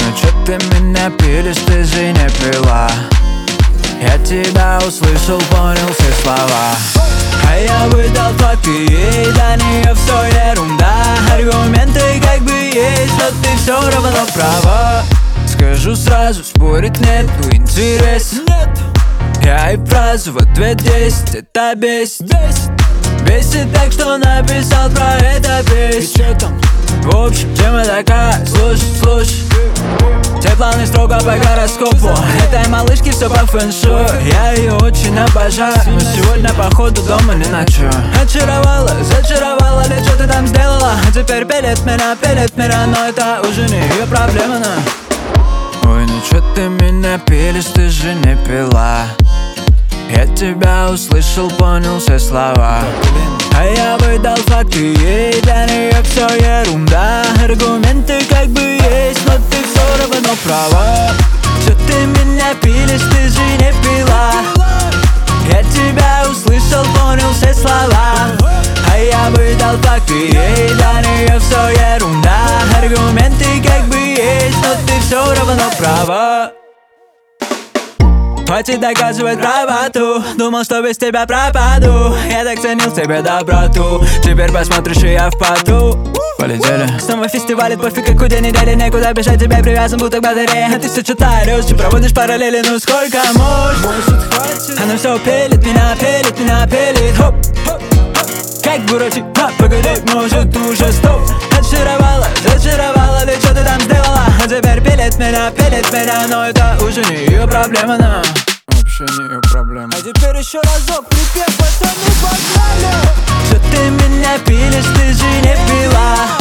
ну чё ты меня пилишь, ты же не пила. Я тебя услышал, понял все слова. А я выдал факты ей, для нее все ерунда. Аргументы как бы есть, но ты все равно права. Скажу сразу, спорить нету интереса. Я и фразу в ответ 10, это бесит. Бесит так, что написал про это песню. В общем, тема такая, слушай. Все планы строго по гороскопу. Этой малышке все по фэншую. Я ее очень обожаю, но сегодня походу дома не ночую. Очаровала, зачаровала, ли что ты там сделала? А теперь пилит меня, но это уже не ее проблема, но... Ой, ну чё ты меня пилишь, ты же не пила. Я тебя услышал, понял все слова. А я выдал факты ей, для нее все ерунда. Аргументы как бы есть, но ты все равно права. Чё ты меня пилишь, ты же не пила. Я тебя услышал, понял все слова. А я выдал факты ей, для нее все ерунда. Аргументы как бы есть, но ты все равно права. Хватит доказывать правоту. Думал, что без тебя пропаду. Я так ценил в тебе доброту. Теперь посмотришь, и я в поту. Полетели. Снова фестивалит, пофиг какой день недели. Некуда бежать, тебя привязан, будто к батарее. А ты все читаешь, ты проводишь параллели. Ну сколько можешь? Может хватит? Она все пилит меня, пилит. Хоп, как буратино, погоди, может уже стоп. Зачаровала, ли что ты там сделала? А теперь пилит меня, но это уже не ее проблема, но... Вообще не ее проблема. А теперь еще разок, припев, пацаны, погнали! Что ты меня пилишь, ты же не пила.